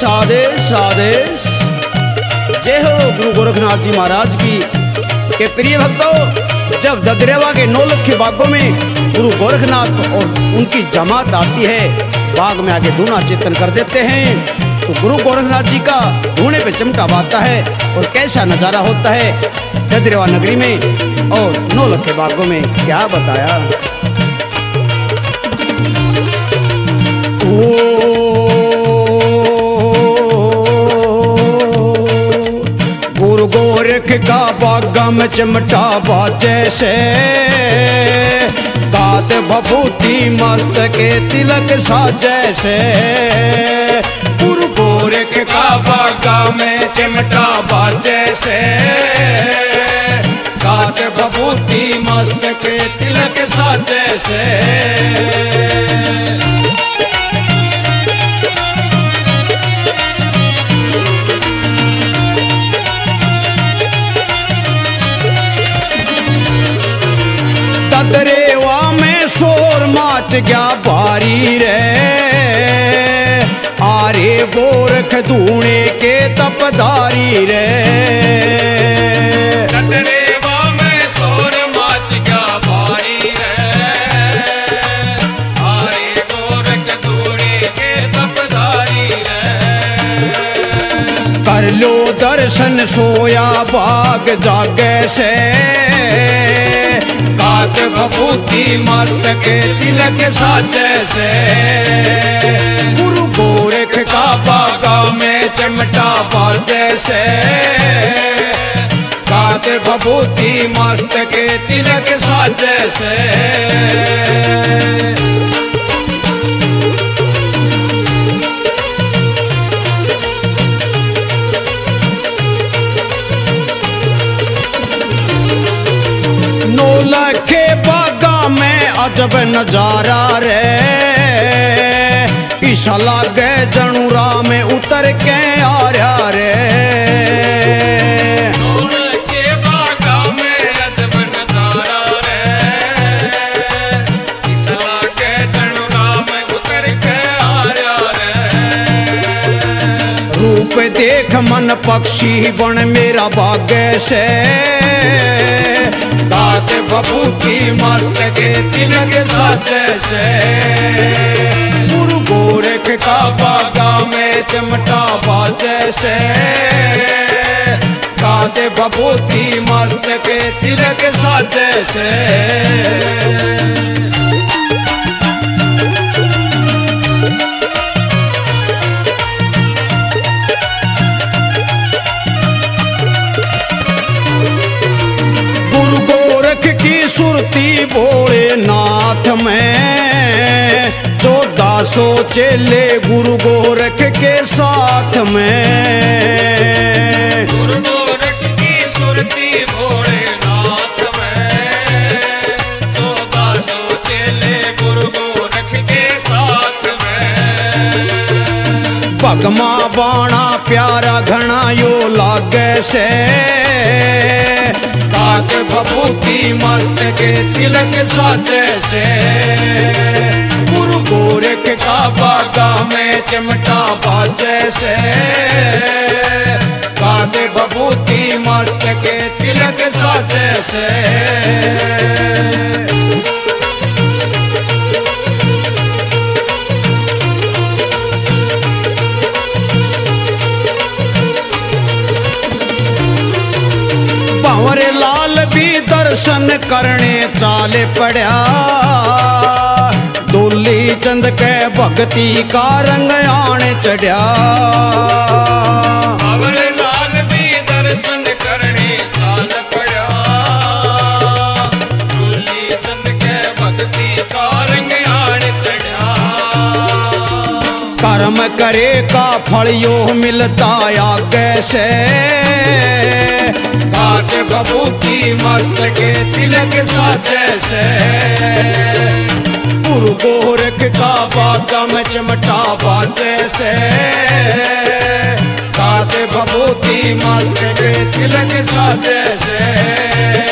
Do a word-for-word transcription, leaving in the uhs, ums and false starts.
आदेश आदेश। जय हो गुरु गोरखनाथ जी महाराज की। के प्रिय भक्तों, जब ददरेवा के नौलखे बागों में गुरु गोरखनाथ और उनकी जमात आती है, बाग में आगे धूना चेतन कर देते हैं, तो गुरु गोरखनाथ जी का धूने पे चमटा बाता है और कैसा नजारा होता है ददरेवा नगरी में और नौलखे बागों में, क्या बताया। गुरु गोरख का बागा में चमटा बाजे से, दात भभूति मस्तक तिलक साजे से। गुरु गोरख का बागा में चिमटा बाजे से, दात भभूति मस्तक तिलक साजे से। ददरेवा में शोर माच गया भारी रे, आरे गोरख धूने के तपधारी रे। ददरेवा में शोर माच गया भारी रे, आरे गोरख धूने के तपधारी रे। कर लो दर्शन सोया बाग जागे से, दात भभूति मस्तक तिलक साजे से। गुरु गोरख का बागा में चमटा बाजे से, दात भभूति मस्तक तिलक साजे से। नौलखे बागा में अजब नजारा रे, ईशा लागे जनुरा में उतर के आ रहा रे। नौलखे बागा में अजब नजारा रे, ईशा लागे जनुरा में उतर के आ रहा रे। रूप देख मन पक्षी बन मेरा भाग्य से, दात भभूति मस्तक तिलक साजे से। गुरु गोरख का बागा में चमटा बाजे से, दात भभूति मस्तक तिलक साजे से। सुरती भोलेनाथ में चौदह सौ चेले गुरु गोरख के साथ में। गुरु गोरख की सुरती भोलेनाथ में, चौदह सौ चेले गुरु गोरख के साथ में। भगमा बाणा प्यारा घना यो लागे से, दात भभूति मस्तक तिलक साजे से। गुरु गोरख का बागा में चिमटा बाजे से, दात भभूति मस्तक तिलक साजे से। भंवरे लाल भी दर्शन करने चाले पड़ा, दूली चंद के भक्ति का रंग आने चढ़ा। भंवरे लाल भी दर्शन करने चाल पड़ा, दूली चंद के भक्ति का रंग आने चढ़ा। कर्म करे का फल यो मिलता आगे से, दात भभूति मस्तक तिलक साजे से। गुरु गोरख का बागा में चमटा बाजे से, दात भभूति मस्तक तिलक साजे से।